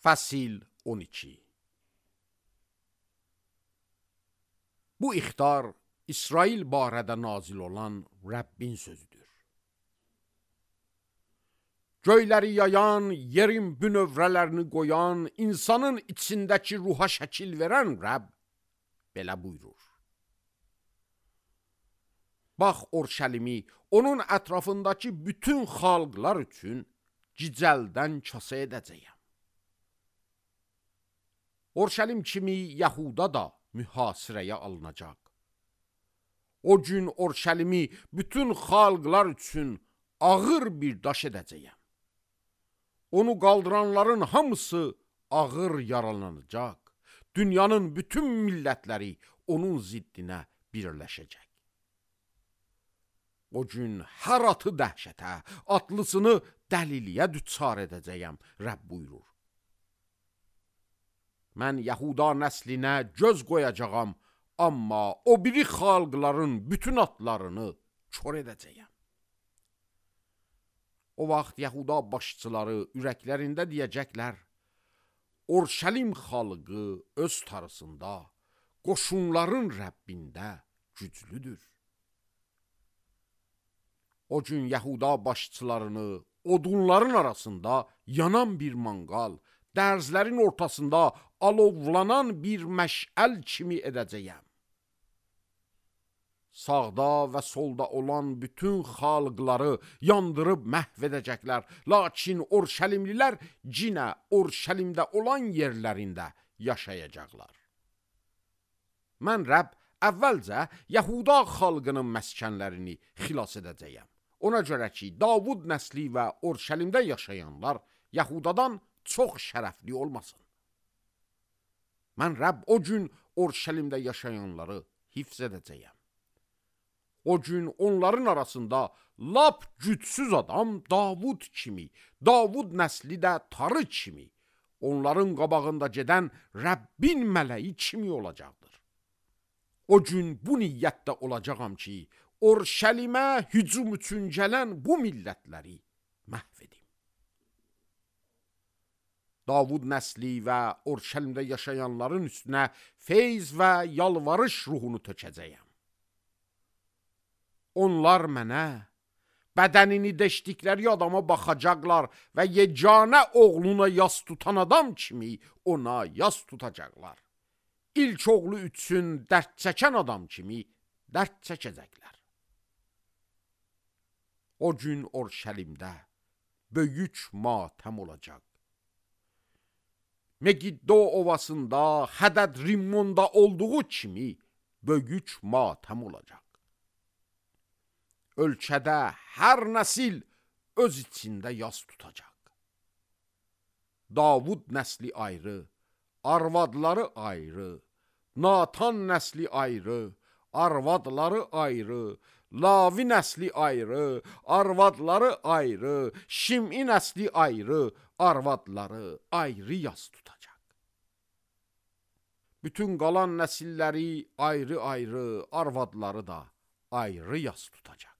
Fəsil 12. Bu ixtar İsrail barədə nazil olan Rəbbin sözüdür. Göyləri yayan, yerin bünövrələrini qoyan, insanın içindəki ruha şəkil verən Rəbb belə buyurur. Bax Orşəlimi, onun ətrafındakı bütün xalqlar üçün gicəldən kasa edəcəyəm. Orşəlim kimi Yahuda da mühasirəyə alınacaq. O gün Orşəlimi bütün xalqlar üçün ağır bir daş edəcəyəm. Onu qaldıranların hamısı ağır yaralanacaq. Dünyanın bütün millətləri onun ziddinə birləşəcək. O gün hər atı dəhşətə, atlısını dəliliyə düçar edəcəyəm, Rəbb buyurur. Mən Yahuda nəslinə göz qoyacağam, amma o biri xalqların bütün atlarını kör edəcəyəm. O vaxt Yahuda başçıları ürəklərində deyəcəklər, Orşəlim xalqı öz tarısında, qoşunların Rəbbində güclüdür. O gün Yahuda başçılarını odunların arasında yanan bir manqal, dərzlərin ortasında alovlanan bir məşəl kimi edəcəyəm. Sağda və solda olan bütün xalqları yandırıb məhv edəcəklər, lakin Orşəlimlilər cinə Orşəlimdə olan yerlərində yaşayacaqlar. Mən Rəbb əvvəlcə Yahuda xalqının məskənlərini xilas edəcəyəm. Ona görə ki, Davud nəsli və Orşəlimdə yaşayanlar Yahudadan çox şərəfli olmasın. Mən Rəbb o gün Orşəlimdə yaşayanları hifz edəcəyəm. O gün onların arasında lap gücsüz adam Davud kimi, Davud nəsli də tarı kimi, onların qabağında gedən Rəbbin mələyi kimi olacaqdır. O gün bu niyyətdə olacağam ki, Orşəlimə hücum üçün gələn bu millətləri məhv edim. Davud nəsli və Orşəlimdə yaşayanların üstünə feyz və yalvarış ruhunu tökəcəyəm. Onlar mənə, bədənini deşdikləri adama baxacaqlar və yeganə oğluna yas tutan adam kimi ona yas tutacaqlar. İlk oğlu üçün dərd çəkən adam kimi dərd çəkəcəklər. O gün Orşəlimdə böyük matəm olacaq. Megiddo ovasında, Hədəd Rimmonda olduğu kimi böyük matəm olacaq. Ölkədə hər nəsil öz içində yas tutacaq. Davud nəsli ayrı, arvadları ayrı, Natan nəsli ayrı, arvadları ayrı, Lavi nəsli ayrı, arvadları ayrı, Şim'i nəsli ayrı, arvadları ayrı yas tutacaq. Bütün qalan nəsilləri ayrı-ayrı, arvadları da ayrı yas tutacaq.